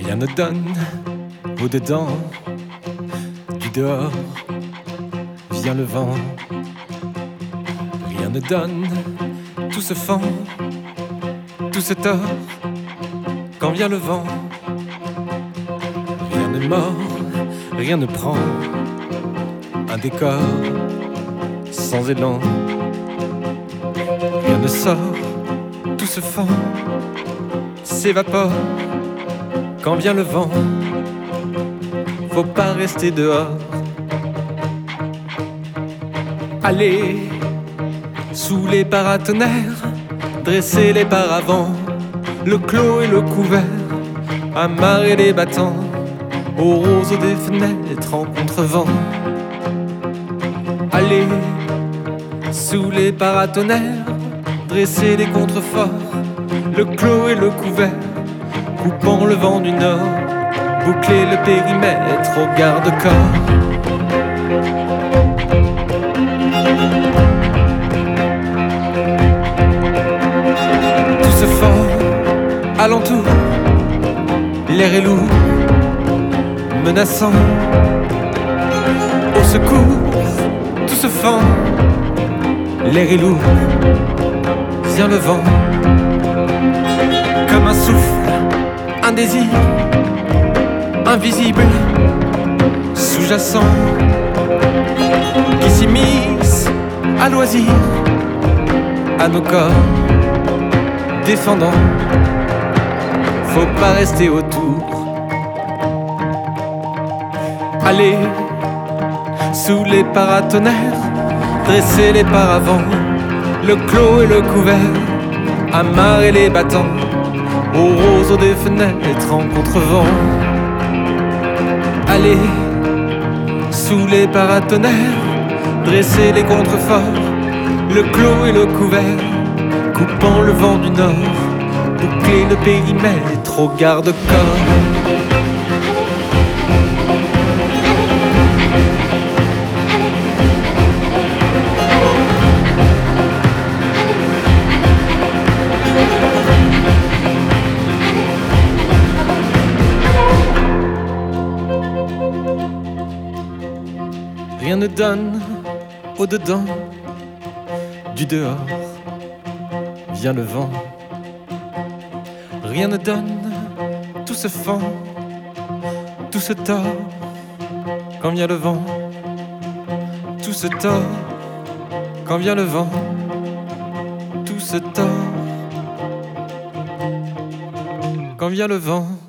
Rien ne donne au-dedans du dehors, vient le vent. Rien ne donne, tout se fend, tout se tord quand vient le vent. Rien ne mord, rien ne prend, un décor sans élan. Rien ne sort, tout se fend, s'évapore quand vient le vent. Faut pas rester dehors. Allez, sous les paratonnerres, dresser les paravents, le clos et le couvert, amarrer les battants aux roseaux des fenêtres en contrevent. Allez, sous les paratonnerres, dresser les contreforts, le clos et le couvert, coupant le vent du nord, boucler le périmètre au garde-corps. Tout se fend alentour, l'air est lourd, menaçant. Au secours, tout se fend, l'air est lourd, vient le vent. Comme un souffle, un désir invisible, sous-jacent, qui s'immisce à loisir à nos corps défendants. Faut pas rester autour. Allez, sous les paratonnerres, dresser les paravents, le clos et le couvert, amarrer les battants aux roseaux des fenêtres en contrevent. Allez, sous les paratonnerres, dresser les contreforts, le clos et le couvert, coupant le vent du nord, boucler le périmètre au garde-corps. Rien ne donne au-dedans du dehors, vient le vent. Rien ne donne, tout se fend, tout se tord quand vient le vent. Tout se tord quand vient le vent. Tout se tord quand vient le vent.